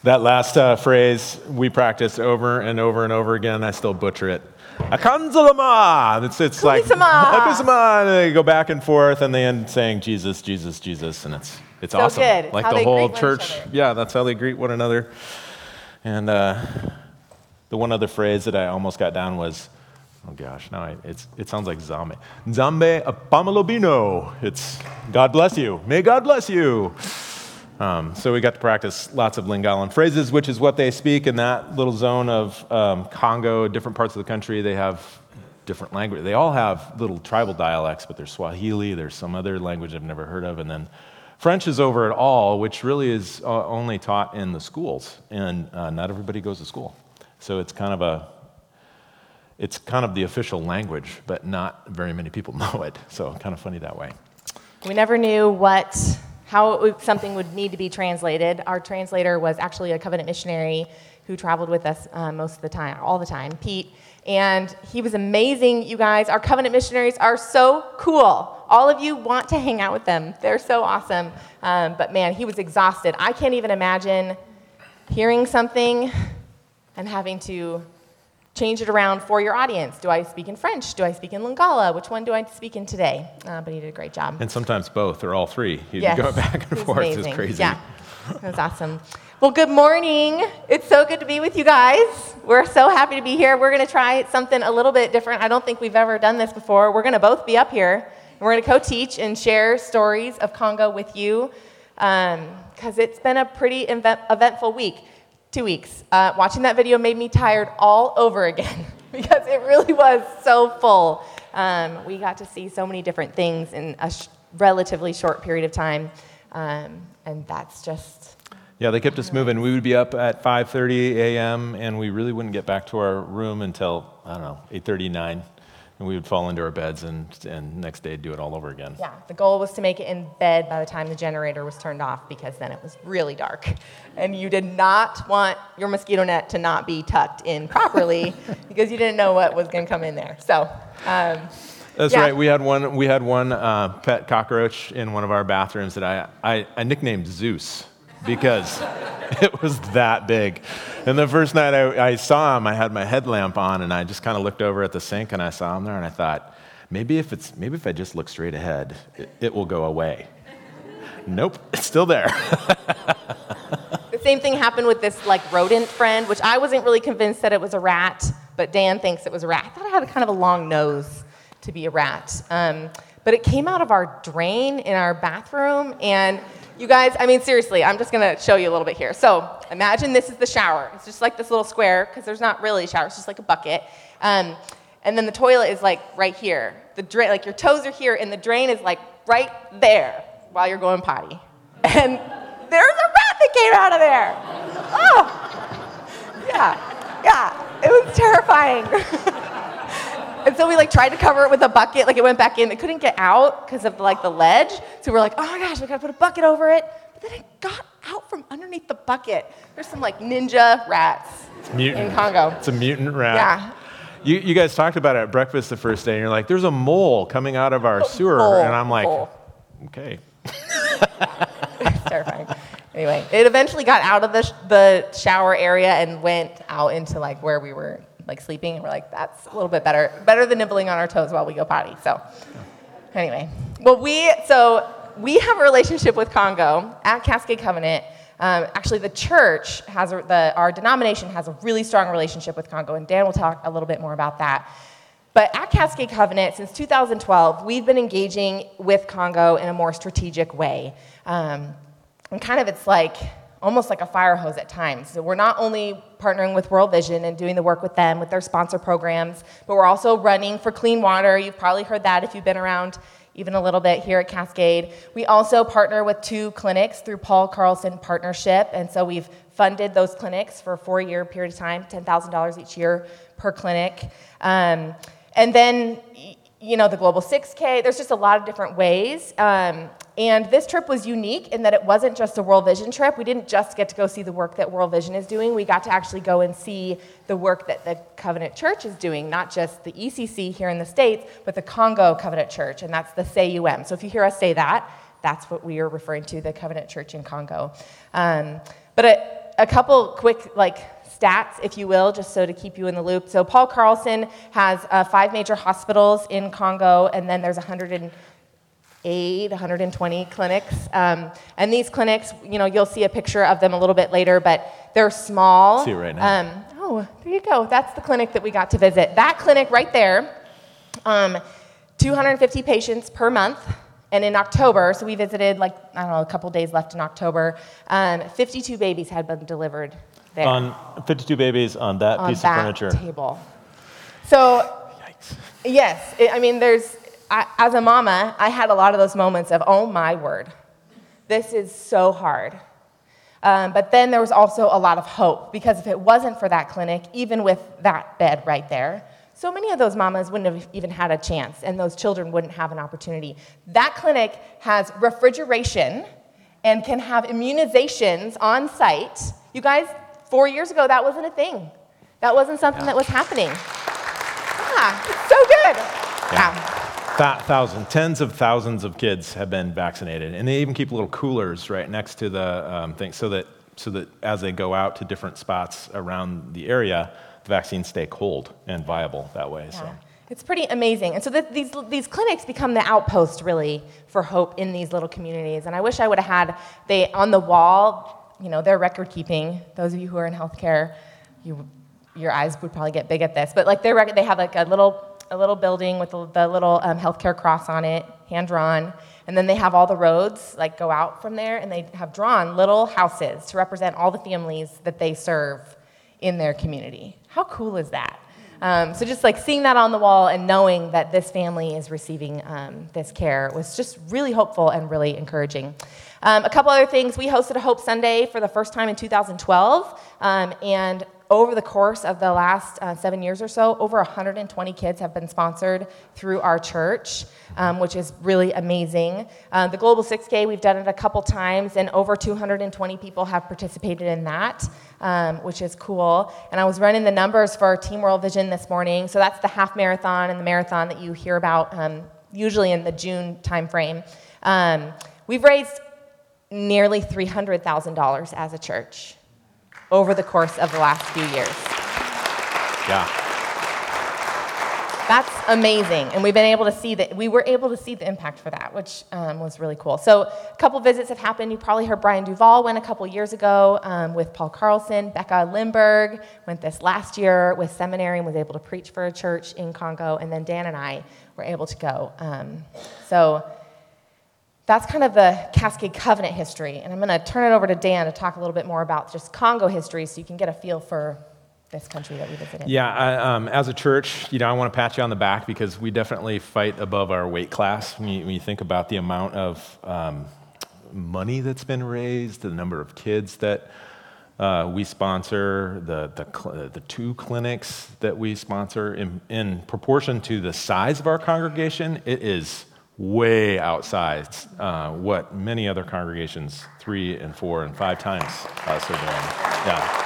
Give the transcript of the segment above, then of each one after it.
That last phrase we practice over and over and over again. I still butcher it. Akanzalama. It's like Akusama. And they go back and forth, and they end saying Jesus, Jesus, Jesus, and it's so awesome. Good. Like how the whole church. Yeah, that's how they greet one another. And the one other phrase that I almost got down was, oh gosh, now it sounds like Zambe. Zambe apamalobino. It's God bless you. May God bless you. So we got to practice lots of Linggalan phrases, which is what they speak in that little zone of Congo, different parts of the country. They have different language. They all have little tribal dialects, but there's Swahili, there's some other language I've never heard of, and then French is over it all, which really is only taught in the schools, and not everybody goes to school. So it's kind of the official language, but not very many people know it. So kind of funny that way. We never knew how something would need to be translated. Our translator was actually a covenant missionary who traveled with us most of the time, all the time, Pete. And he was amazing, you guys. Our covenant missionaries are so cool. All of you want to hang out with them. They're so awesome. But man, he was exhausted. I can't even imagine hearing something and having to change it around for your audience. Do I speak in French? Do I speak in Lingala? Which one do I speak in today? But he did a great job. And sometimes both or all three. He'd go back and forth. Amazing. It's crazy. Yeah, it was awesome. Well, good morning. It's so good to be with you guys. We're so happy to be here. We're going to try something a little bit different. I don't think we've ever done this before. We're going to both be up here, and we're going to co-teach and share stories of Congo with you because it's been a pretty eventful week. 2 weeks. Watching that video made me tired all over again because it really was so full. We got to see so many different things in a relatively short period of time, and that's just... Yeah, they kept us moving. We would be up at 5:30 a.m., and we really wouldn't get back to our room until, 8:30, 9. And we would fall into our beds and next day do it all over again. Yeah, the goal was to make it in bed by the time the generator was turned off because then it was really dark. And you did not want your mosquito net to not be tucked in properly because you didn't know what was going to come in there. So, that's right. We had one pet cockroach in one of our bathrooms that I nicknamed Zeus because it was that big. And the first night I saw him, I had my headlamp on, and I just kind of looked over at the sink, and I saw him there, and I thought, maybe if I just look straight ahead, it will go away. Nope, it's still there. The same thing happened with this rodent friend, which I wasn't really convinced that it was a rat, but Dan thinks it was a rat. I thought it had kind of a long nose to be a rat. But it came out of our drain in our bathroom, and you guys, seriously, I'm just going to show you a little bit here. So imagine this is the shower. It's just like this little square, because there's not really a shower. It's just like a bucket. And then the toilet is right here. The drain, your toes are here, and the drain is right there while you're going potty. And there's a rat that came out of there. Oh, yeah, it was terrifying. And so we tried to cover it with a bucket, it went back in. It couldn't get out because of the ledge. So we're oh my gosh, we gotta put a bucket over it. But then it got out from underneath the bucket. There's some ninja rats in Congo. It's a mutant rat. Yeah. You guys talked about it at breakfast the first day, and you're there's a mole coming out of our sewer. And I'm okay. It's terrifying. Anyway, it eventually got out of the shower area and went out into where we were sleeping, and we're that's a little bit better than nibbling on our toes while we go potty. So anyway, well, we have a relationship with Congo at Cascade Covenant. Actually, the church has our denomination has a really strong relationship with Congo, and Dan will talk a little bit more about that. But at Cascade Covenant, since 2012, we've been engaging with Congo in a more strategic way. And kind of it's almost like a fire hose at times. So we're not only partnering with World Vision and doing the work with them with their sponsor programs, but we're also running for clean water. You've probably heard that if you've been around even a little bit here at Cascade. We also partner with 2 clinics through Paul Carlson Partnership, and so we've funded those clinics for a 4-year period of time, $10,000 each year per clinic. And then, the Global 6K, there's just a lot of different ways. And this trip was unique in that it wasn't just a World Vision trip. We didn't just get to go see the work that World Vision is doing. We got to actually go and see the work that the Covenant Church is doing, not just the ECC here in the States, but the Congo Covenant Church, and that's the CEUM. So if you hear us say that, that's what we are referring to, the Covenant Church in Congo. But a couple quick stats, if you will, just so to keep you in the loop. So Paul Carlson has 5 major hospitals in Congo, and then there's 120 clinics. And these clinics, you'll see a picture of them a little bit later, but they're small. See it right now. There you go. That's the clinic that we got to visit. That clinic right there, 250 patients per month. And in October, so we visited a couple days left in October, 52 babies had been delivered there. On 52 babies on that piece of furniture. Table. So, Yikes. yes, as a mama, I had a lot of those moments of, oh my word, this is so hard. But then there was also a lot of hope, because if it wasn't for that clinic, even with that bed right there, so many of those mamas wouldn't have even had a chance, and those children wouldn't have an opportunity. That clinic has refrigeration and can have immunizations on site. You guys, 4 years ago, that wasn't a thing. That wasn't something that was happening. It's so good. Tens of thousands of kids have been vaccinated, and they even keep little coolers right next to the thing, so that as they go out to different spots around the area, the vaccines stay cold and viable that way. Yeah. So It's pretty amazing. And so these clinics become the outpost, really, for hope in these little communities. And I wish I would have had, on the wall, their record keeping. Those of you who are in healthcare, your eyes would probably get big at this. But they have a little building with the little healthcare cross on it, hand drawn. And then they have all the roads go out from there, and they have drawn little houses to represent all the families that they serve in their community. How cool is that? So just seeing that on the wall and knowing that this family is receiving this care was just really hopeful and really encouraging. A couple other things. We hosted a Hope Sunday for the first time in 2012, and over the course of the last 7 years or so, over 120 kids have been sponsored through our church, which is really amazing. The Global 6K, we've done it a couple times, and over 220 people have participated in that, which is cool. And I was running the numbers for Team World Vision this morning. So that's the half marathon and the marathon that you hear about usually in the June timeframe. We've raised nearly $300,000 as a church over the course of the last few years. yeah. That's amazing, and we were able to see the impact for that, which was really cool. So a couple visits have happened. You probably heard Brian Duvall went a couple years ago with Paul Carlson. Becca Lindbergh went this last year with seminary and was able to preach for a church in Congo, and then Dan and I were able to go. So that's kind of the Cascade Covenant history, and I'm going to turn it over to Dan to talk a little bit more about just Congo history so you can get a feel for this country that we visited. Yeah, as a church, I want to pat you on the back because we definitely fight above our weight class. When you think about the amount of money that's been raised, the number of kids that we sponsor, the 2 clinics that we sponsor, in proportion to the size of our congregation, it is way outsized what many other congregations 3 and 4 and 5 times us are doing. Yeah.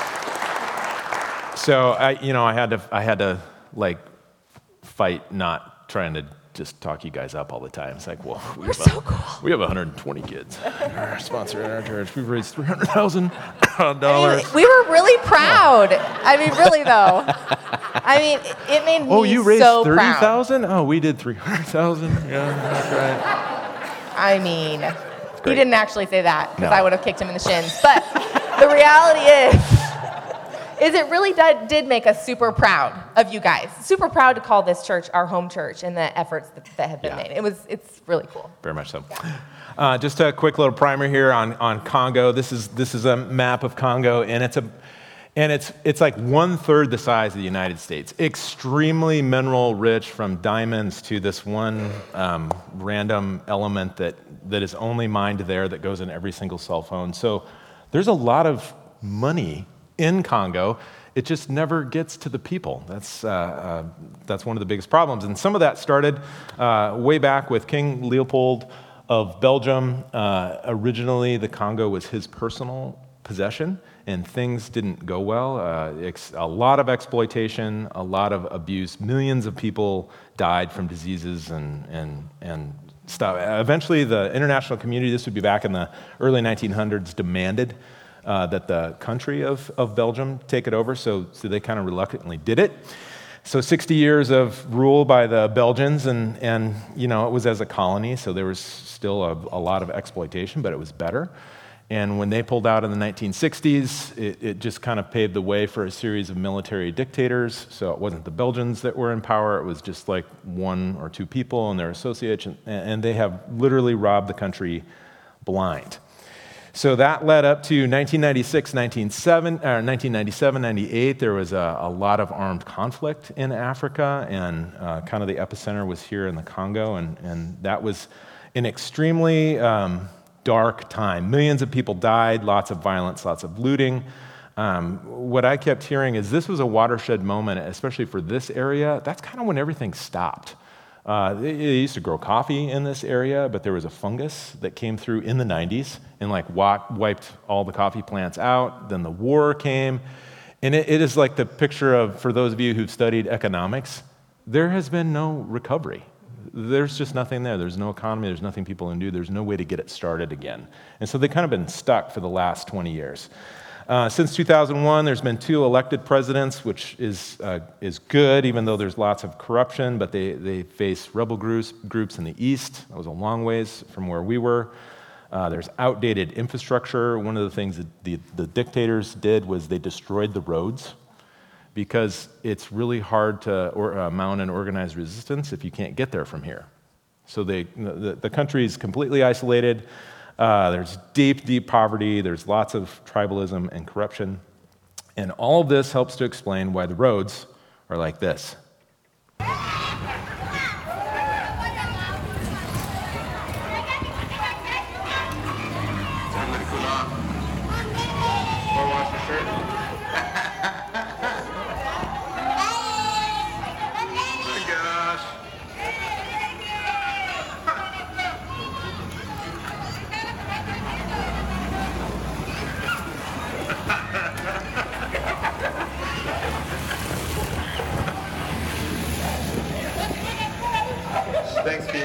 So I had to fight not trying to just talk you guys up all the time. It's well, we're so cool. We have 120 kids sponsored in our church. We've raised $300,000. We were really proud. Really though. It made me so proud. Oh, you raised 30,000? Oh, we did 300,000. Yeah, that's right. He didn't actually say that because No. I would have kicked him in the shins. But the reality is it really did make us super proud of you guys. Super proud to call this church our home church and the efforts that have been made. It's really cool. Very much so. Just a quick little primer here on Congo. This is a map of Congo, and it's 1/3 the size of the United States. Extremely mineral rich, from diamonds to this one random element that is only mined there, that goes in every single cell phone. So there's a lot of money in Congo. It just never gets to the people. That's one of the biggest problems. And some of that started way back with King Leopold of Belgium. Originally, the Congo was his personal possession, and things didn't go well. A lot of exploitation, a lot of abuse. Millions of people died from diseases and stuff. Eventually, the international community, this would be back in the early 1900s, demanded that the country of Belgium take it over, so they kind of reluctantly did it. So 60 years of rule by the Belgians, and it was as a colony, so there was still a lot of exploitation, but it was better. And when they pulled out in the 1960s, it just kind of paved the way for a series of military dictators. So it wasn't the Belgians that were in power, it was just like one or two people and their associates, and they have literally robbed the country blind. So that led up to 1996, 1997, 98. There was a lot of armed conflict in Africa, and kind of the epicenter was here in the Congo, and that was an extremely dark time. Millions of people died, lots of violence, lots of looting. What I kept hearing is this was a watershed moment, especially for this area. That's kind of when everything stopped. They used to grow coffee in this area, but there was a fungus that came through in the 90s and wiped all the coffee plants out. Then the war came. And it is like the picture of, for those of you who've studied economics, there has been no recovery. There's just nothing there. There's no economy. There's nothing people can do. There's no way to get it started again. And so they've kind of been stuck for the last 20 years. Since 2001, there's been 2 elected presidents, which is good, even though there's lots of corruption, but they face rebel groups in the east. That was a long ways from where we were. There's outdated infrastructure. One of the things that the dictators did was they destroyed the roads, because it's really hard to mount an organized resistance if you can't get there from here. So the country is completely isolated. There's deep, deep poverty. There's lots of tribalism and corruption. And all of this helps to explain why the roads are like this. Thanks, Pete.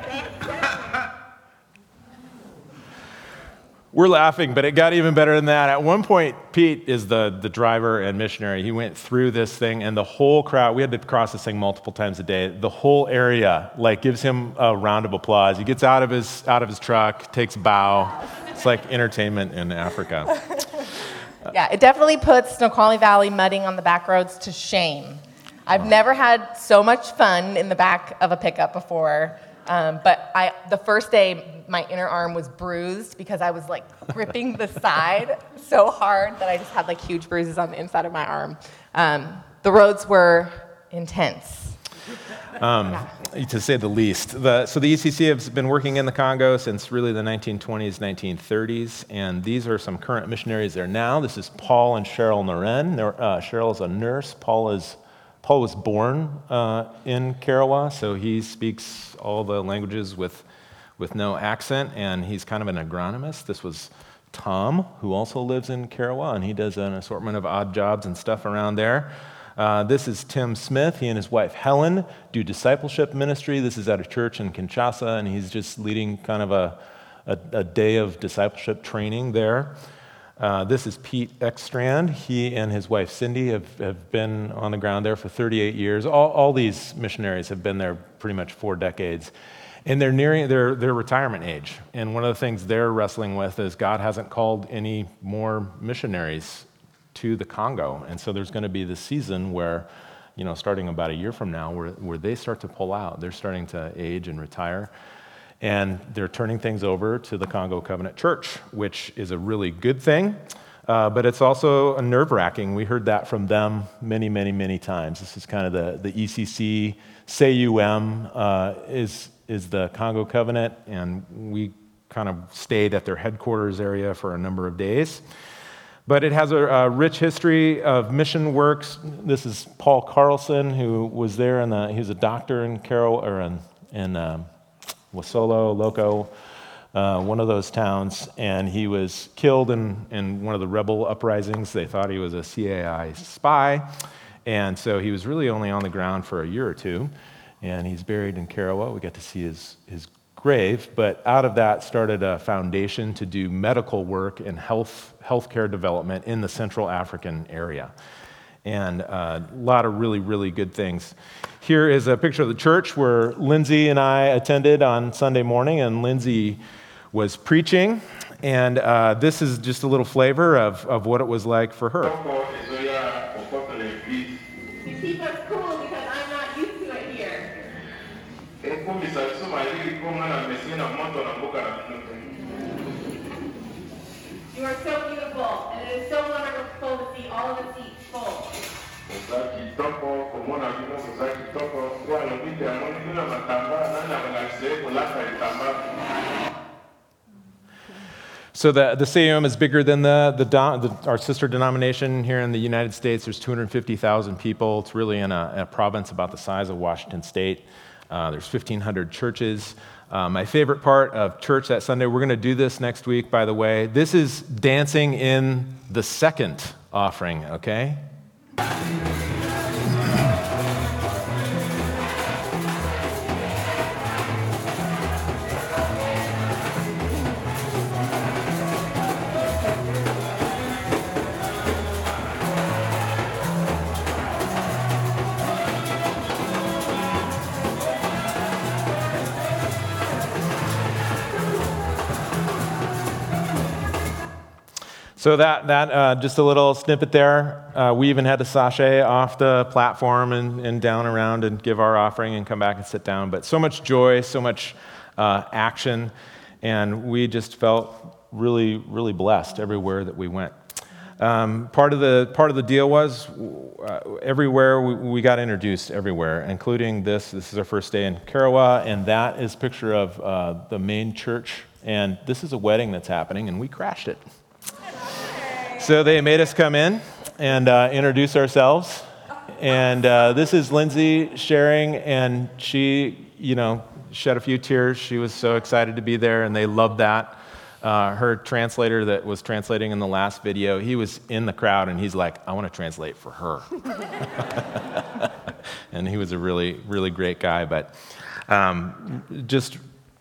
We're laughing, but it got even better than that. At one point, Pete is the driver and missionary. He went through this thing, and the whole crowd, we had to cross this thing multiple times a day. The whole area gives him a round of applause. He gets out of his truck, takes a bow. It's like entertainment in Africa. Yeah, it definitely puts Snoqualmie Valley mudding on the back roads to shame. I've never had so much fun in the back of a pickup before, but the first day, my inner arm was bruised because I was gripping the side so hard that I just had huge bruises on the inside of my arm. The roads were intense. To say the least. So the ECC has been working in the Congo since really the 1920s, 1930s, and these are some current missionaries there now. This is Paul and Cheryl Naren. Cheryl is a nurse. Paul was born in Karawa, so he speaks all the languages with no accent, and he's kind of an agronomist. This was Tom, who also lives in Karawa, and he does an assortment of odd jobs and stuff around there. This is Tim Smith. He and his wife Helen do discipleship ministry. This is at a church in Kinshasa, and he's just leading kind of a day of discipleship training there. This is Pete Ekstrand. He and his wife Cindy have been on the ground there for 38 years. All these missionaries have been there pretty much 4 decades. And they're nearing their retirement age. And one of the things they're wrestling with is God hasn't called any more missionaries to the Congo. And so there's going to be this season where, starting about a year from now, where they start to pull out. They're starting to age and retire. And they're turning things over to the Congo Covenant Church, which is a really good thing. But it's also nerve-wracking. We heard that from them many, many, many times. This is kind of the ECC, SEUM is the Congo Covenant, and we kind of stayed at their headquarters area for a number of days. But it has a rich history of mission works. This is Paul Carlson, who was there, he was a doctor in Wasolo, Loco, one of those towns, and he was killed in one of the rebel uprisings. They thought he was a CAI spy, and so he was really only on the ground for a year or two, and he's buried in Karawa. We got to see his grave, but out of that started a foundation to do medical work and healthcare development in the Central African area. And a lot of really, really good things. Here is a picture of the church where Lindsay and I attended on Sunday morning, and Lindsay was preaching, and this is just a little flavor of what it was like for her. You keep us cool because I'm not used to it here. You are so beautiful, and it is so wonderful to see all of the seats full. So the CAM is bigger than our sister denomination here in the United States. There's 250,000 people. It's really in a province about the size of Washington State. There's 1,500 churches. My favorite part of church that Sunday, we're going to do this next week, by the way. This is dancing in the second offering, okay? So that just a little snippet there. We even had to sashay off the platform and down around and give our offering and come back and sit down. But so much joy, so much action, and we just felt really, really blessed everywhere that we went. Part of the deal was everywhere we got introduced everywhere, including this. This is our first day in Karawa, and that is a picture of the main church. And this is a wedding that's happening, and we crashed it. So they made us come in and introduce ourselves. And this is Lindsay sharing, and she, shed a few tears. She was so excited to be there, and they loved that. Her translator that was translating in the last video, he was in the crowd, and he's like, I want to translate for her. And he was a really, really great guy, but just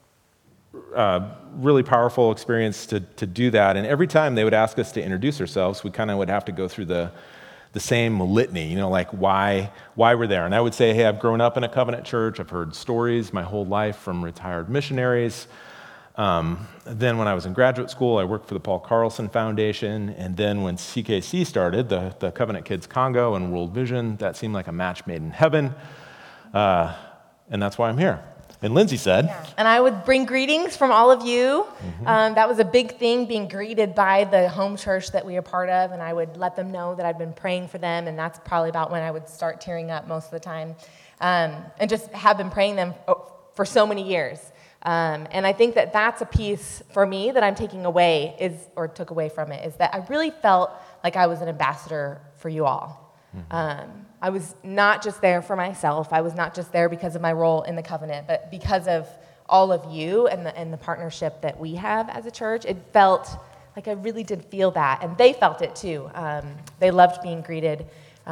really powerful experience to do that. And every time they would ask us to introduce ourselves, we kind of would have to go through the same litany, like why we're there. And I would say, hey, I've grown up in a covenant church. I've heard stories my whole life from retired missionaries. Then when I was in graduate school, I worked for the Paul Carlson Foundation. And then when CKC started, the Covenant Kids Congo and World Vision, that seemed like a match made in heaven. And that's why I'm here. And Lindsay said. Yeah. And I would bring greetings from all of you. Mm-hmm. That was a big thing, being greeted by the home church that we are part of. And I would let them know that I'd been praying for them. And that's probably about when I would start tearing up most of the time. And just have been praying them for so many years. And I think that that's a piece for me that I'm taking away took away from it, is that I really felt like I was an ambassador for you all. Mm-hmm. I was not just there for myself. I was not just there because of my role in the covenant, but because of all of you and the partnership that we have as a church. It felt like I really did feel that, and they felt it too. They loved being greeted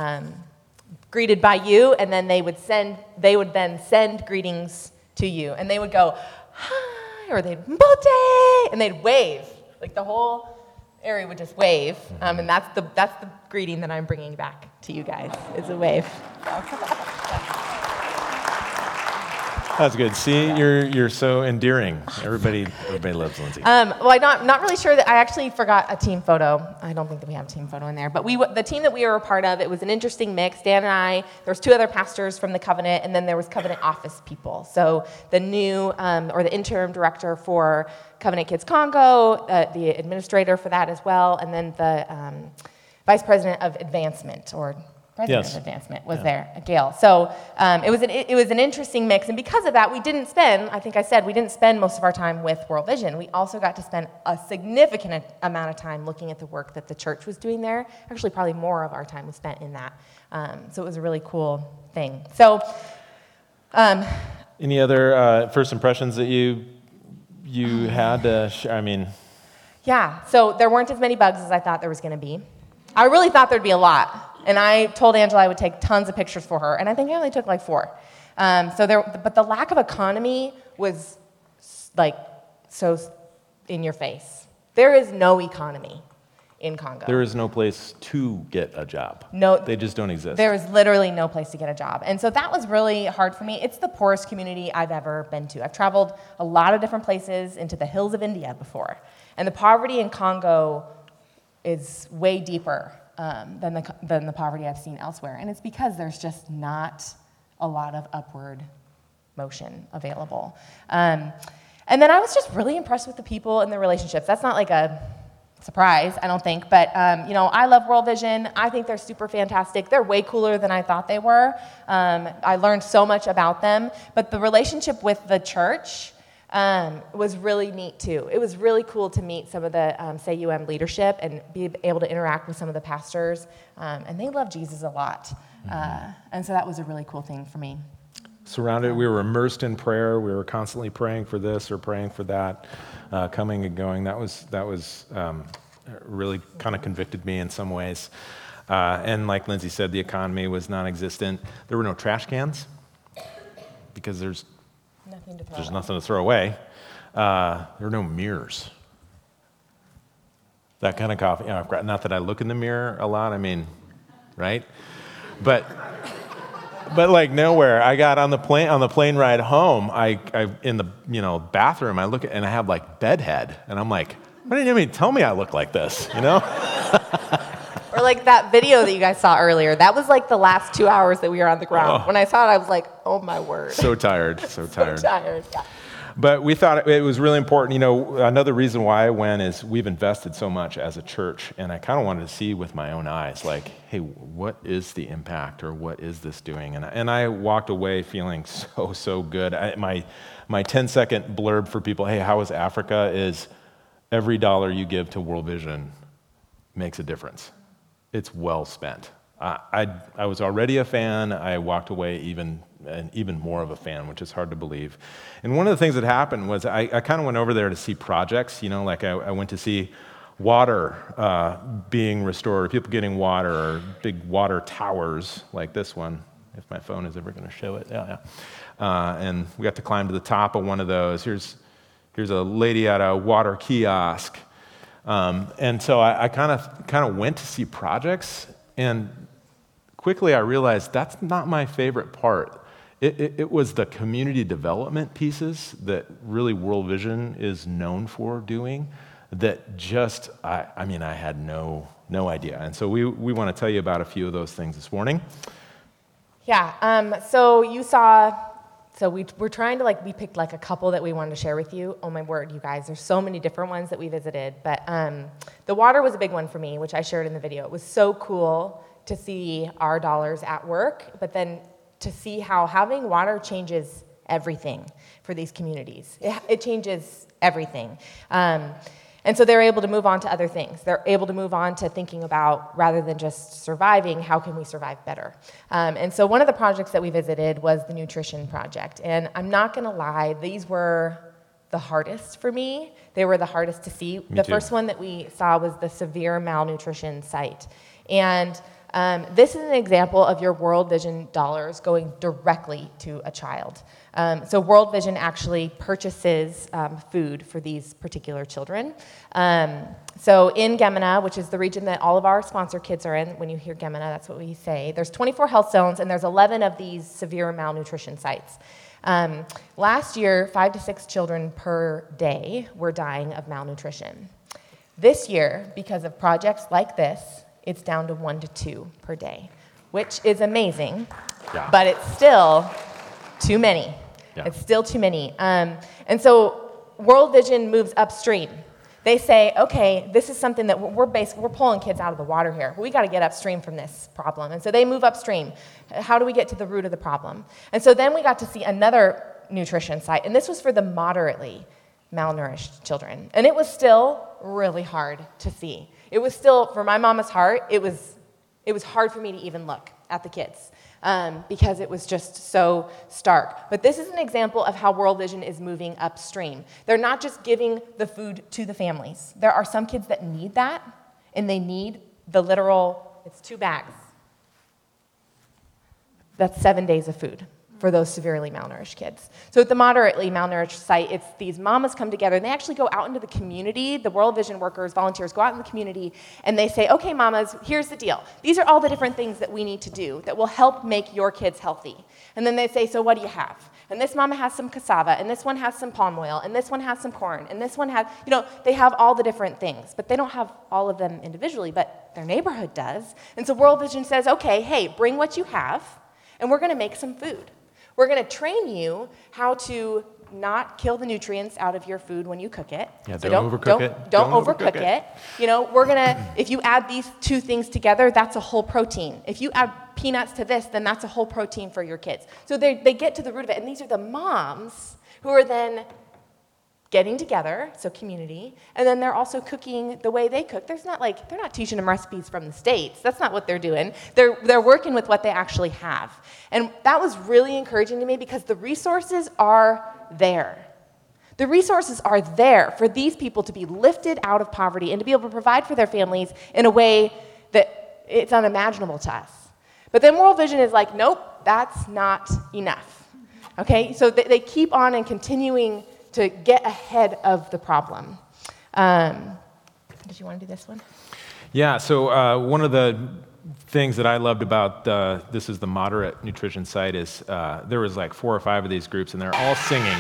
by you, and then they would then send greetings to you, and they would go, hi, or they'd mbote, and they'd wave. Like the whole area would just wave, and that's the greeting that I'm bringing back to you guys, is a wave. That's good. See, you're so endearing. Everybody loves Lindsay. Well, I'm not really sure that I actually forgot a team photo. I don't think that we have a team photo in there. But the team that we were a part of, it was an interesting mix. Dan and I, there was 2 other pastors from the Covenant, and then there was Covenant office people. So the new, or the interim director for Covenant Kids Congo, the administrator for that as well, and then the vice president of advancement, or president of advancement was there, Gail. So it was an interesting mix, and because of that, we didn't spend most of our time with World Vision. We also got to spend a significant amount of time looking at the work that the church was doing there. Actually, probably more of our time was spent in that. So it was a really cool thing. So, any other first impressions that you had to share? I mean, yeah. So there weren't as many bugs as I thought there was going to be. I really thought there'd be a lot. And I told Angela I would take tons of pictures for her, and I think I only took like 4. But the lack of economy was like so in your face. There is no economy in Congo. There is no place to get a job. No, they just don't exist. There is literally no place to get a job. And so that was really hard for me. It's the poorest community I've ever been to. I've traveled a lot of different places into the hills of India before. And the poverty in Congo is way deeper than the poverty I've seen elsewhere. And it's because there's just not a lot of upward motion available. And then I was just really impressed with the people and the relationships. That's not like a surprise, I don't think, but I love World Vision. I think they're super fantastic. They're way cooler than I thought they were. I learned so much about them, but the relationship with the church was really neat too. It was really cool to meet some of the SayUM leadership and be able to interact with some of the pastors, and they love Jesus a lot. And so that was a really cool thing for me. Surrounded, we were immersed in prayer. We were constantly praying for this or praying for that, coming and going. That was really kind of convicted me in some ways. And like Lindsay said, the economy was non-existent. There were no trash cans because there's nothing to throw away. There were no mirrors. That kind of coffee. Not that I look in the mirror a lot. I mean, right? But like nowhere. I got on the plane ride home. I in the bathroom. I look and I have like bedhead, and I'm like, why didn't anybody tell me I look like this? Or like that video that you guys saw earlier. That was like the last 2 hours that we were on the ground. When I saw it, I was like, oh my word. So tired. So tired. Yeah. But we thought it was really important. Another reason why I went is we've invested so much as a church, and I kind of wanted to see with my own eyes, like, hey, what is the impact, or what is this doing? And I walked away feeling so good. My 10-second blurb for people, hey, how is Africa, is every dollar you give to World Vision makes a difference. It's well spent. I was already a fan. I walked away even more of a fan, which is hard to believe. And one of the things that happened was I kind of went over there to see projects, like I went to see water being restored, people getting water, or big water towers like this one, if my phone is ever going to show it. Yeah. And we got to climb to the top of one of those. Here's a lady at a water kiosk. And so I kind of went to see projects, and quickly I realized that's not my favorite part. It was the community development pieces that really World Vision is known for doing that just, I had no idea. And so we want to tell you about a few of those things this morning. Yeah, so you saw, we're trying to we picked a couple that we wanted to share with you. Oh my word, you guys, there's so many different ones that we visited. But the water was a big one for me, which I shared in the video. It was so cool to see our dollars at work, but then to see how having water changes everything for these communities. It changes everything. And so they're able to move on to other things. They're able to move on to thinking about, rather than just surviving, how can we survive better? And so one of the projects that we visited was the nutrition project. And I'm not going to lie, these were the hardest for me. They were the hardest to see. The first one that we saw was the severe malnutrition site. And this is an example of your World Vision dollars going directly to a child. So World Vision actually purchases food for these particular children. So in Gemina, which is the region that all of our sponsor kids are in, when you hear Gemina, that's what we say, there's 24 health zones, and there's 11 of these severe malnutrition sites. Last year, 5 to 6 children per day were dying of malnutrition. This year, because of projects like this, it's down to 1 to 2 per day, which is amazing, but it's still too many. Yeah. It's still too many. And so World Vision moves upstream. They say, okay, this is something that we're pulling kids out of the water here. We got to get upstream from this problem. And so they move upstream. How do we get to the root of the problem? And so then we got to see another nutrition site, and this was for the moderately malnourished children. And it was still really hard to see. It was still, for my mama's heart, it was hard for me to even look at the kids because it was just so stark. But this is an example of how World Vision is moving upstream. They're not just giving the food to the families. There are some kids that need that, and they need the literal, it's 2 bags. That's 7 days of food for those severely malnourished kids. So at the moderately malnourished site, it's these mamas come together, and they actually go out into the community. The World Vision workers, volunteers, go out in the community, and they say, okay, mamas, here's the deal. These are all the different things that we need to do that will help make your kids healthy. And then they say, so what do you have? And this mama has some cassava, and this one has some palm oil, and this one has some corn, and this one has, they have all the different things, but they don't have all of them individually, but their neighborhood does. And so World Vision says, okay, hey, bring what you have, and we're gonna make some food. We're gonna train you how to not kill the nutrients out of your food when you cook it. Yeah, so don't overcook it. Don't overcook it. We're gonna, if you add these two things together, that's a whole protein. If you add peanuts to this, then that's a whole protein for your kids. So they get to the root of it, and these are the moms who are then getting together, so community, and then they're also cooking the way they cook. They're not teaching them recipes from the States. That's not what they're doing. They're working with what they actually have. And that was really encouraging to me because the resources are there. The resources are there for these people to be lifted out of poverty and to be able to provide for their families in a way that it's unimaginable to us. But then World Vision is like, nope, that's not enough. Okay, so they keep on and continuing to get ahead of the problem. Did you want to do this one? Yeah, so one of the things that I loved about this is the moderate nutrition site is there was like 4 or 5 of these groups, and they're all singing.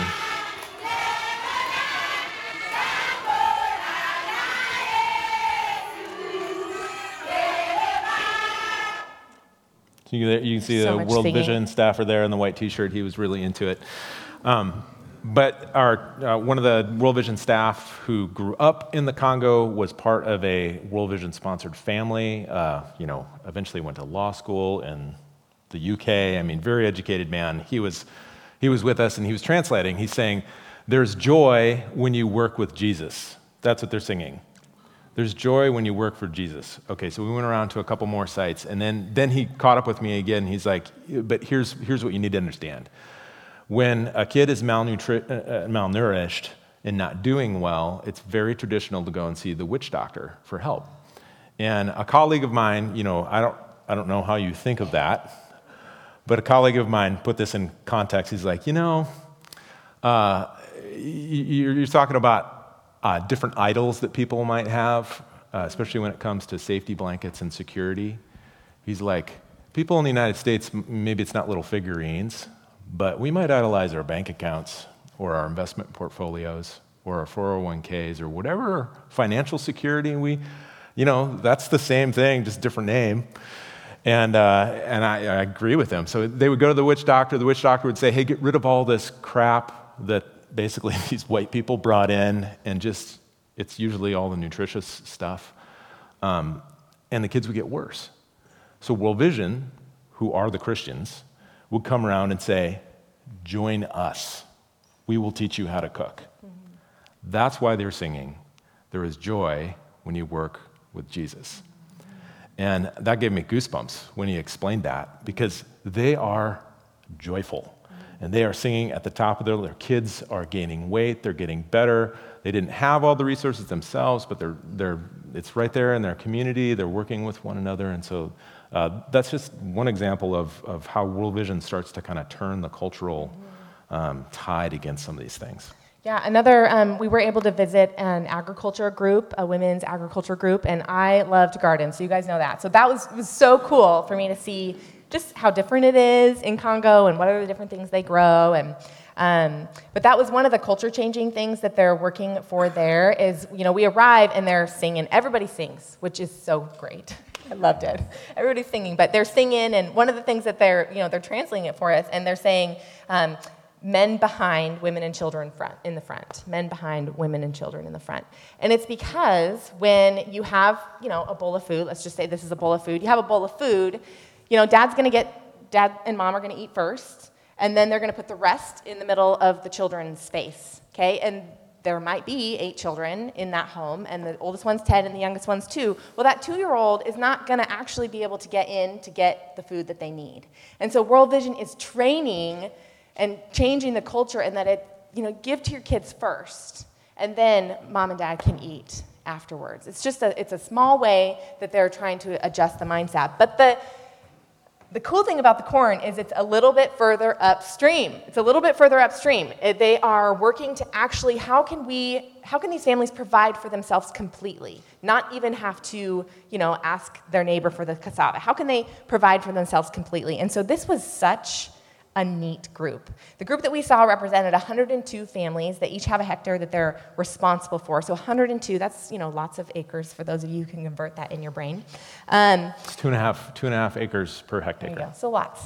You can see So the much World singing. Vision staffer there in the white T-shirt. He was really into it. But one of the World Vision staff who grew up in the Congo was part of a World Vision sponsored family. Eventually went to law school in the UK. I mean, very educated man. He was with us and he was translating. He's saying, "There's joy when you work with Jesus." That's what they're singing. There's joy when you work for Jesus. Okay, so we went around to a couple more sites, and then he caught up with me again. He's like, "But here's what you need to understand." When a kid is malnourished and not doing well, it's very traditional to go and see the witch doctor for help. And a colleague of mine, I don't know how you think of that, but a colleague of mine put this in context. He's like, you're talking about different idols that people might have, especially when it comes to safety blankets and security. He's like, people in the United States, maybe it's not little figurines, but we might idolize our bank accounts or our investment portfolios or our 401ks or whatever financial security that's the same thing, just different name. And I agree with them. So they would go to the witch doctor. The witch doctor would say, hey, get rid of all this crap that basically these white people brought in, and it's usually all the nutritious stuff. And the kids would get worse. So World Vision, who are the Christians, would come around and say, join us. We will teach you how to cook. Mm-hmm. That's why they're singing, there is joy when you work with Jesus. And that gave me goosebumps when he explained that, because they are joyful. And they are singing at the top of their kids are gaining weight, they're getting better. They didn't have all the resources themselves, but it's right there in their community. They're working with one another. And so that's just one example of how World Vision starts to kind of turn the cultural tide against some of these things. Yeah, we were able to visit an agriculture group, a women's agriculture group, and I love to garden, so you guys know that. So that was so cool for me to see just how different it is in Congo and what are the different things they grow. But that was one of the culture-changing things that they're working for there is, we arrive and they're singing. Everybody sings, which is so great. I loved it. Everybody's singing, but they're singing, and one of the things that they're translating it for us, and they're saying, men behind women and children in the front. Men behind women and children in the front. And it's because when you have, a bowl of food, let's just say this is a bowl of food. You have a bowl of food, dad and mom are going to eat first, and then they're going to put the rest in the middle of the children's space, okay? And there might be 8 children in that home, and the oldest one's 10 and the youngest one's 2. Well, that 2-year-old is not going to actually be able to get in to get the food that they need. And so World Vision is training and changing the culture, and that give to your kids first, and then mom and dad can eat afterwards. It's a small way that they're trying to adjust the mindset. But The cool thing about the corn is it's a little bit further upstream. They are working to actually, how can these families provide for themselves completely? Not even have to, ask their neighbor for the cassava. How can they provide for themselves completely? And so this was such a neat group. The group that we saw represented 102 families that each have a hectare that they're responsible for. So 102, that's, lots of acres for those of you who can convert that in your brain. It's two and a half acres per hectare. There you go, so lots.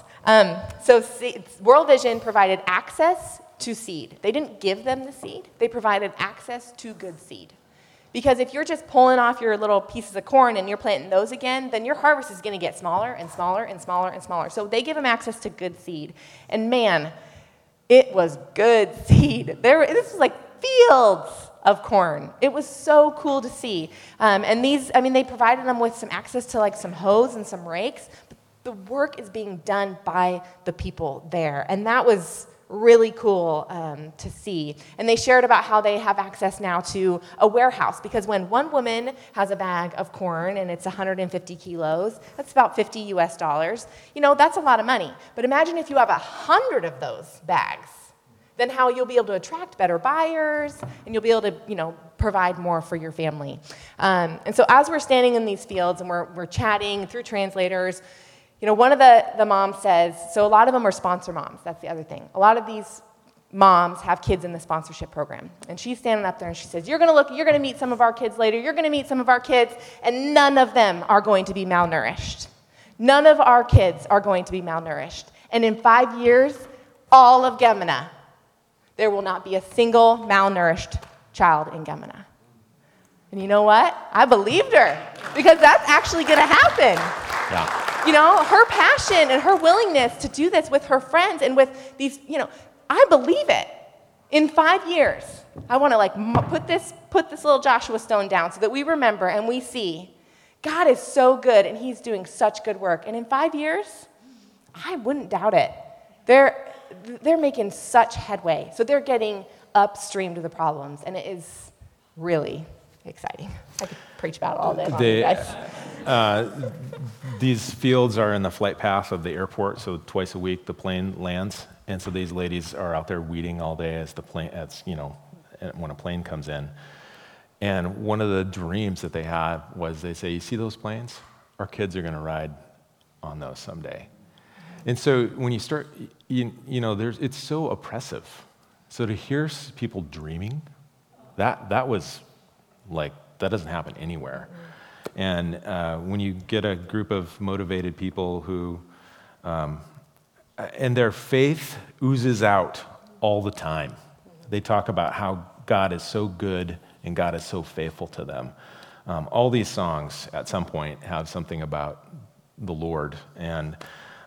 World Vision provided access to seed. They didn't give them the seed, they provided access to good seed. Because if you're just pulling off your little pieces of corn and you're planting those again, then your harvest is going to get smaller and smaller and smaller and smaller. So they give them access to good seed. And man, it was good seed. This was like fields of corn. It was so cool to see. They provided them with some access to like some hoes and some rakes. But the work is being done by the people there. And that was really cool to see. And they shared about how they have access now to a warehouse, because when one woman has a bag of corn and it's 150 kilos, that's about $50 US. That's a lot of money. But imagine if you have 100 of those bags, then how you'll be able to attract better buyers and you'll be able to, provide more for your family. And so as we're standing in these fields and we're chatting through translators, one of the moms says, so a lot of them are sponsor moms. That's the other thing. A lot of these moms have kids in the sponsorship program. And she's standing up there and she says, you're going to meet some of our kids later. You're going to meet some of our kids, and none of them are going to be malnourished. None of our kids are going to be malnourished. And in 5 years, all of Gemina, there will not be a single malnourished child in Gemina. And you know what? I believed her, because that's actually going to happen. Yeah. Her passion and her willingness to do this with her friends and with these, I believe it. In 5 years, I want to put this little Joshua stone down so that we remember and we see God is so good and he's doing such good work. And in 5 years, I wouldn't doubt it. They're making such headway. So they're getting upstream to the problems, and it is really exciting. I could preach about it all day long, you guys. These fields are in the flight path of the airport, so twice a week the plane lands, and so these ladies are out there weeding all day when a plane comes in. And one of the dreams that they had was, they say, you see those planes? Our kids are going to ride on those someday. And so when you start, it's so oppressive. So to hear people dreaming, that was like, that doesn't happen anywhere. And when you get a group of motivated people who, and their faith oozes out all the time. They talk about how God is so good and God is so faithful to them. All these songs at some point have something about the Lord. And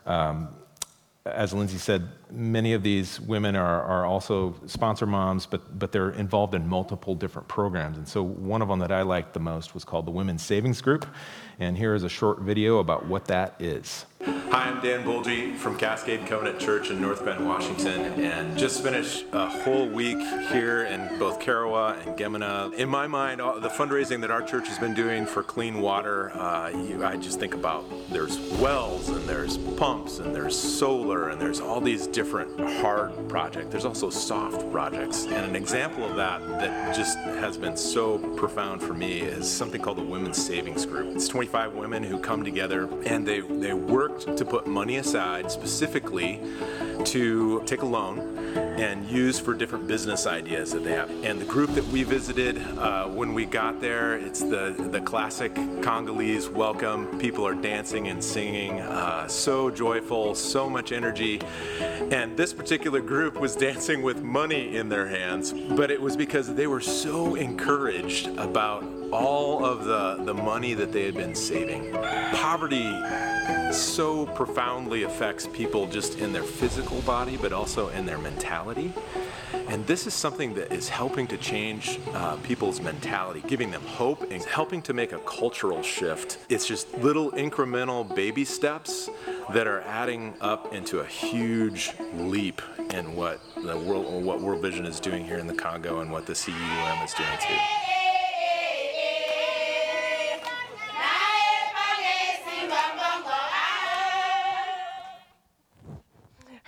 as Lindsay said, many of these women are also sponsor moms, but they're involved in multiple different programs. And so one of them that I liked the most was called the Women's Savings Group. And here is a short video about what that is. Hi, I'm Dan Bulgy from Cascade Covenant Church in North Bend, Washington, and just finished a whole week here in both Karawa and Gemina. In my mind, the fundraising that our church has been doing for clean water, I just think about there's wells and there's pumps and there's solar and there's all these different hard projects. There's also soft projects, and an example of that just has been so profound for me is something called the Women's Savings Group. It's 25 women who come together and they worked to put money aside specifically to take a loan and use for different business ideas that they have. And the group that we visited, when we got there, it's the classic Congolese welcome. People are dancing and singing, so joyful, so much energy. And this particular group was dancing with money in their hands, but it was because they were so encouraged about all of the money that they had been saving. Poverty so profoundly affects people just in their physical body, but also in their mentality. And this is something that is helping to change people's mentality, giving them hope and helping to make a cultural shift. It's just little incremental baby steps that are adding up into a huge leap in what World Vision is doing here in the Congo and what the CEUM is doing too.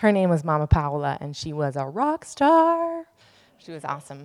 Her name was Mama Paola, and she was a rock star. She was awesome.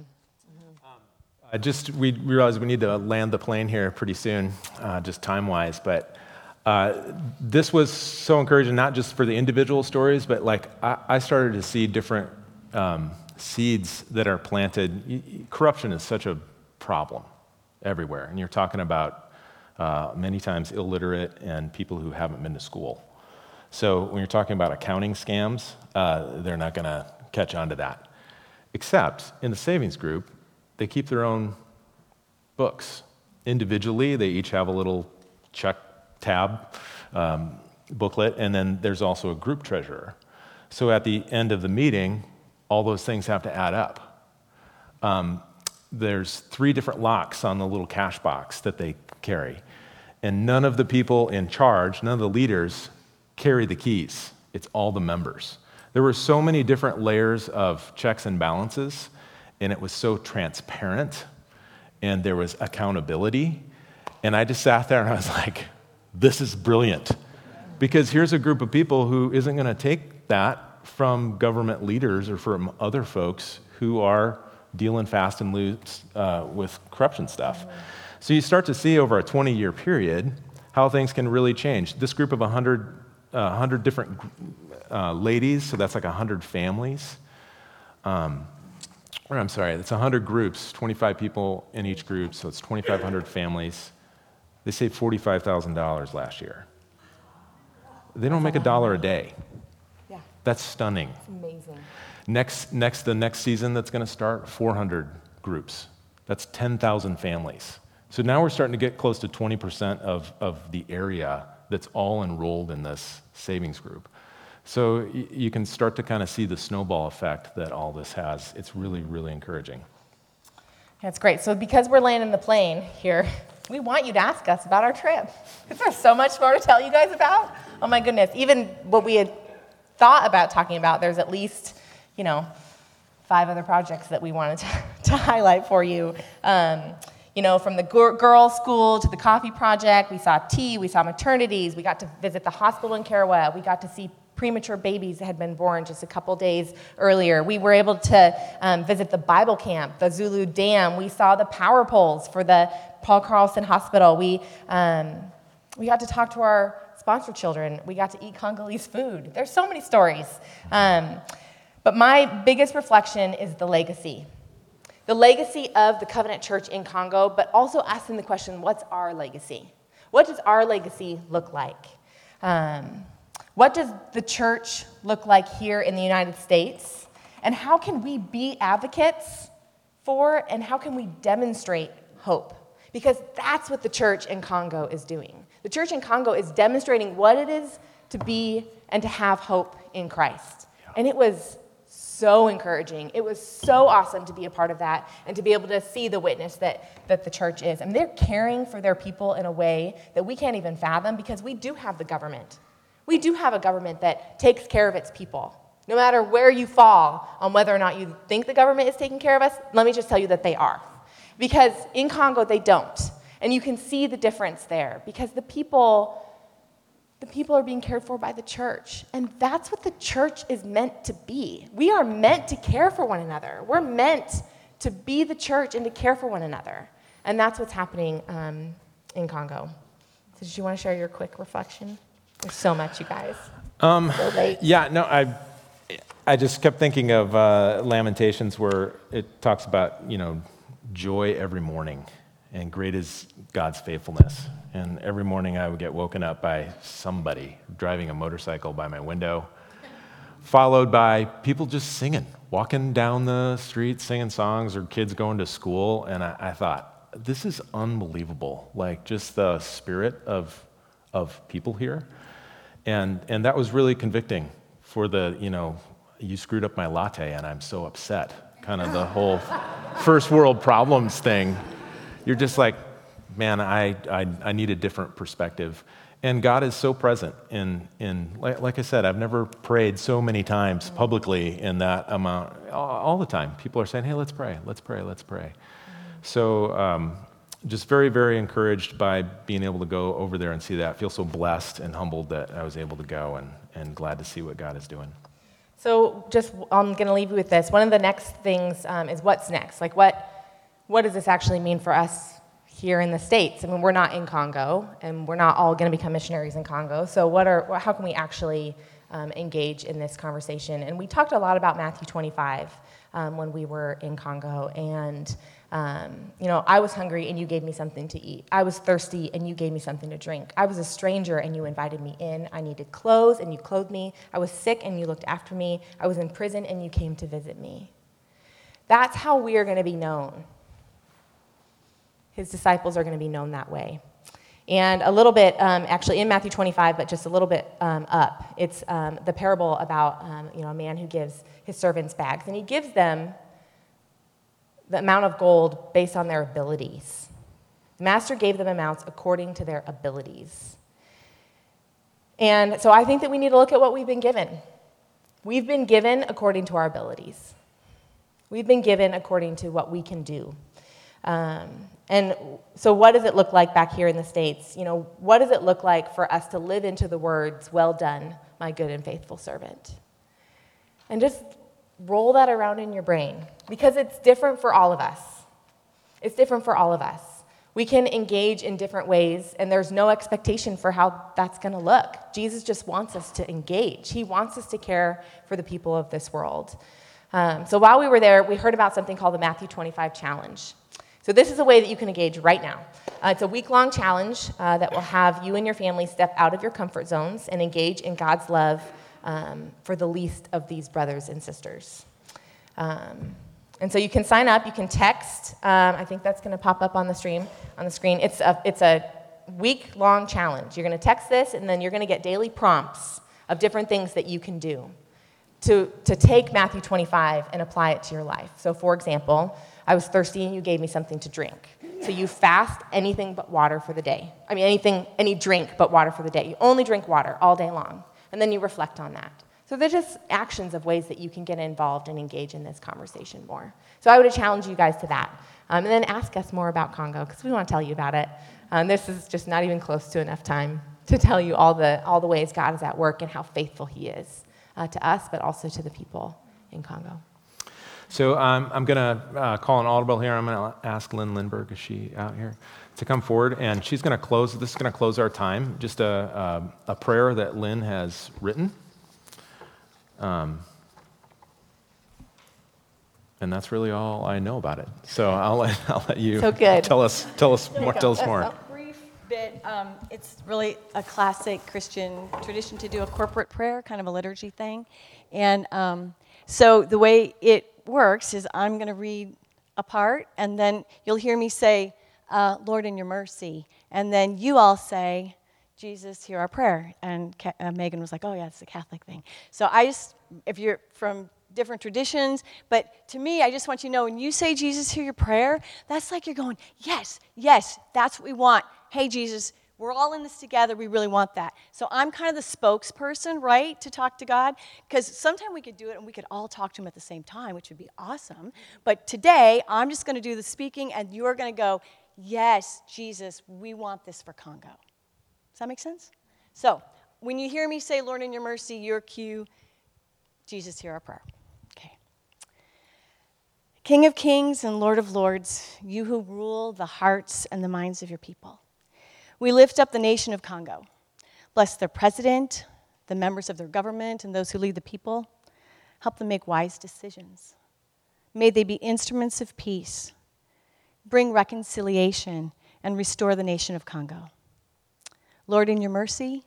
We realize we need to land the plane here pretty soon, just time-wise. But this was so encouraging, not just for the individual stories, but like I started to see different seeds that are planted. Corruption is such a problem everywhere, and you're talking about many times illiterate and people who haven't been to school. So when you're talking about accounting scams, they're not going to catch on to that. Except in the savings group, they keep their own books. Individually, they each have a little check tab booklet, and then there's also a group treasurer. So at the end of the meeting, all those things have to add up. There's 3 different locks on the little cash box that they carry. And none of the people in charge, none of the leaders, carry the keys. It's all the members. There were so many different layers of checks and balances, and it was so transparent, and there was accountability. And I just sat there and I was like, this is brilliant. Because here's a group of people who isn't going to take that from government leaders or from other folks who are dealing fast and loose with corruption stuff. So you start to see over a 20-year period how things can really change. This group of 100 different ladies, so that's like 100 families. It's 100 groups, 25 people in each group, so it's 2,500 families. They saved $45,000 last year. They don't make $1 a day. Yeah. That's stunning. It's amazing. The next season that's going to start, 400 groups. That's 10,000 families. So now we're starting to get close to 20% of the area that's all enrolled in this savings group. So you can start to kind of see the snowball effect that all this has. It's really, really encouraging. That's great. So because we're landing the plane here, we want you to ask us about our trip. Because there's so much more to tell you guys about. Oh my goodness. Even what we had thought about talking about, there's at least, 5 other projects that we wanted to highlight for you. From the girls' school to the coffee project, we saw tea, we saw maternities, we got to visit the hospital in Karawa, we got to see premature babies that had been born just a couple days earlier. We were able to visit the Bible camp, the Zulu Dam. We saw the power poles for the Paul Carlson Hospital. We got to talk to our sponsor children. We got to eat Congolese food. There's so many stories. But my biggest reflection is the legacy. The legacy of the Covenant Church in Congo, but also asking the question, what's our legacy? What does our legacy look like? What does the church look like here in the United States? And how can we be advocates for, and how can we demonstrate hope? Because that's what the church in Congo is doing. The church in Congo is demonstrating what it is to be and to have hope in Christ. And it was so encouraging. It was so awesome to be a part of that and to be able to see the witness that the church is. And they're caring for their people in a way that we can't even fathom because we do have the government. We do have a government that takes care of its people. No matter where you fall on whether or not you think the government is taking care of us, let me just tell you that they are. Because in Congo, they don't. And you can see the difference there because the people are being cared for by the church. And that's what the church is meant to be. We are meant to care for one another. We're meant to be the church and to care for one another. And that's what's happening in Congo. So did you want to share your quick reflection? There's so much, you guys. So late. Yeah, no, I just kept thinking of Lamentations where it talks about, joy every morning, and great is God's faithfulness. And every morning I would get woken up by somebody driving a motorcycle by my window, followed by people just singing, walking down the street singing songs, or kids going to school. And I thought, this is unbelievable, like just the spirit of people here. And that was really convicting for the, you screwed up my latte and I'm so upset, kind of the whole first world problems thing. You're just like, man, I need a different perspective. And God is so present in like I said, I've never prayed so many times publicly in that amount. All the time, people are saying, hey, let's pray. So just very, very encouraged by being able to go over there and see that. I feel so blessed and humbled that I was able to go and glad to see what God is doing. So just, I'm going to leave you with this. One of the next things is what's next? Like what does this actually mean for us here in the States? I mean, we're not in Congo, and we're not all going to become missionaries in Congo. So how can we actually engage in this conversation? And we talked a lot about Matthew 25 when we were in Congo. And, I was hungry and you gave me something to eat. I was thirsty and you gave me something to drink. I was a stranger and you invited me in. I needed clothes and you clothed me. I was sick and you looked after me. I was in prison and you came to visit me. That's how we are going to be known. His disciples are going to be known that way. And a little bit, actually in Matthew 25, but just a little bit up, it's the parable about a man who gives his servants bags. And he gives them the amount of gold based on their abilities. The master gave them amounts according to their abilities. And so I think that we need to look at what we've been given. We've been given according to our abilities. We've been given according to what we can do. And so what does it look like back here in the States? What does it look like for us to live into the words, "Well done, my good and faithful servant"? And just roll that around in your brain, because it's different for all of us. It's different for all of us. We can engage in different ways, and there's no expectation for how that's going to look. Jesus just wants us to engage. He wants us to care for the people of this world. So while we were there, we heard about something called the Matthew 25 Challenge. So this is a way that you can engage right now. It's a week-long challenge that will have you and your family step out of your comfort zones and engage in God's love for the least of these brothers and sisters. And so you can sign up. You can text. I think that's going to pop up on the screen. It's a week-long challenge. You're going to text this, and then you're going to get daily prompts of different things that you can do to take Matthew 25 and apply it to your life. So, for example, I was thirsty and you gave me something to drink. So you fast anything but water for the day. Any drink but water for the day. You only drink water all day long. And then you reflect on that. So there's just actions of ways that you can get involved and engage in this conversation more. So I would challenge you guys to that. And then ask us more about Congo, because we want to tell you about it. This is just not even close to enough time to tell you all the ways God is at work and how faithful he is to us, but also to the people in Congo. So I'm going to call an audible here. I'm going to ask Lynn Lindberg, is she out here, to come forward. And she's going to close, this is going to close our time. Just a prayer that Lynn has written. And that's really all I know about it. So I'll let you so good. tell us more. A brief bit. It's really a classic Christian tradition to do a corporate prayer, kind of a liturgy thing. And so the way it works is I'm going to read a part, and then you'll hear me say, "Lord, in your mercy," and then you all say, "Jesus, hear our prayer." And Megan was like, "Oh yeah, it's a Catholic thing." So if you're from different traditions, but to me, I just want you to know, when you say, "Jesus, hear your prayer," that's like you're going, yes, that's what we want. Hey, Jesus, we're all in this together. We really want that. So I'm kind of the spokesperson, right, to talk to God, because sometimes we could do it and we could all talk to him at the same time, which would be awesome. But today, I'm just going to do the speaking, and you're going to go, "Yes, Jesus, we want this for Congo." Does that make sense? So when you hear me say, "Lord, in your mercy," your cue, Jesus, hear our prayer. Okay. King of kings and Lord of lords, you who rule the hearts and the minds of your people, we lift up the nation of Congo. Bless their president, the members of their government, and those who lead the people. Help them make wise decisions. May they be instruments of peace. Bring reconciliation and restore the nation of Congo. Lord, in your mercy,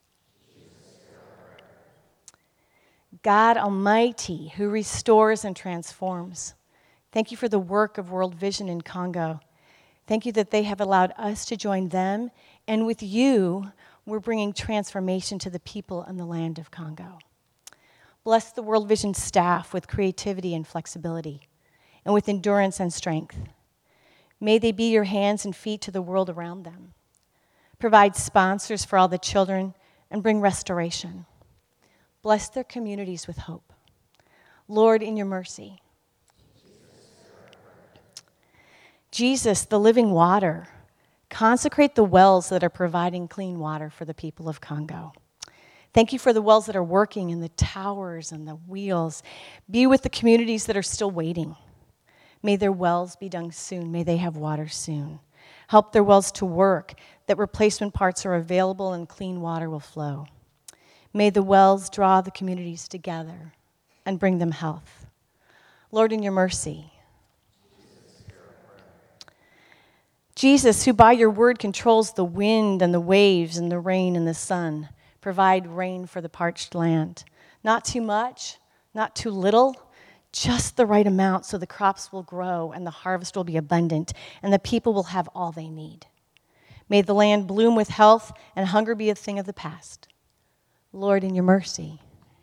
God Almighty, who restores and transforms, thank you for the work of World Vision in Congo. Thank you that they have allowed us to join them, and with you, we're bringing transformation to the people in the land of Congo. Bless the World Vision staff with creativity and flexibility, and with endurance and strength. May they be your hands and feet to the world around them. Provide sponsors for all the children and bring restoration. Bless their communities with hope. Lord, in your mercy. Jesus, the living water, consecrate the wells that are providing clean water for the people of Congo. Thank you for the wells that are working and the towers and the wheels. Be with the communities that are still waiting. May their wells be done soon. May they have water soon. Help their wells to work, that replacement parts are available and clean water will flow. May the wells draw the communities together and bring them health. Lord, in your mercy. Jesus, who by your word controls the wind and the waves and the rain and the sun, provide rain for the parched land. Not too much, not too little, just the right amount so the crops will grow and the harvest will be abundant and the people will have all they need. May the land bloom with health and hunger be a thing of the past. Lord, in your mercy.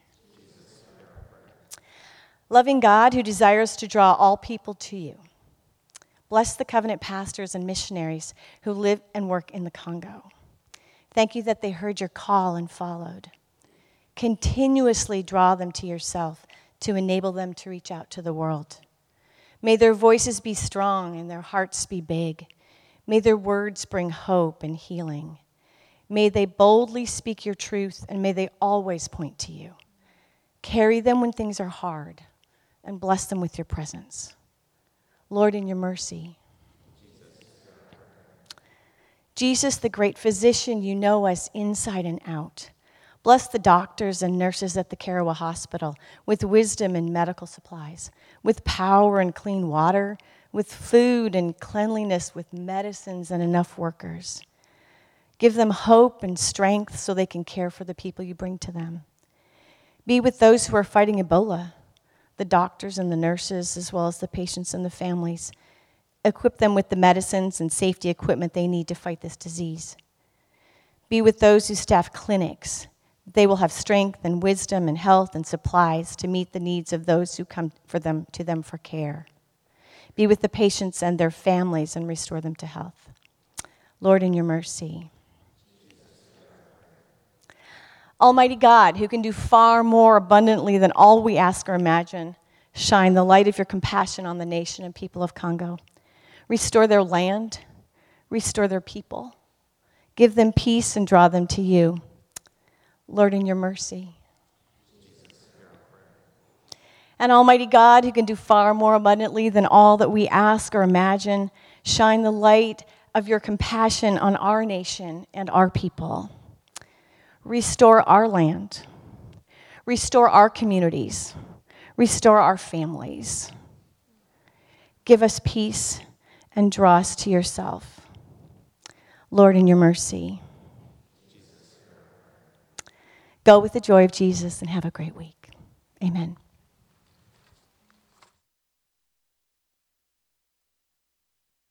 Loving God who desires to draw all people to you, bless the covenant pastors and missionaries who live and work in the Congo. Thank you that they heard your call and followed. Continuously draw them to yourself to enable them to reach out to the world. May their voices be strong and their hearts be big. May their words bring hope and healing. May they boldly speak your truth, and may they always point to you. Carry them when things are hard, and bless them with your presence. Lord, in your mercy. Jesus, the great physician, you know us inside and out. Bless the doctors and nurses at the Karawa Hospital with wisdom and medical supplies, with power and clean water, with food and cleanliness, with medicines and enough workers. Give them hope and strength so they can care for the people you bring to them. Be with those who are fighting Ebola, the doctors and the nurses, as well as the patients and the families. Equip them with the medicines and safety equipment they need to fight this disease. Be with those who staff clinics. They will have strength and wisdom and health and supplies to meet the needs of those who come to them for care. Be with the patients and their families and restore them to health. Lord, in your mercy. Almighty God, who can do far more abundantly than all we ask or imagine, shine the light of your compassion on the nation and people of Congo. Restore their land, restore their people. Give them peace and draw them to you. Lord, in your mercy. And Almighty God, who can do far more abundantly than all that we ask or imagine, shine the light of your compassion on our nation and our people. Restore our land. Restore our communities. Restore our families. Give us peace and draw us to yourself. Lord, in your mercy. Go with the joy of Jesus and have a great week. Amen.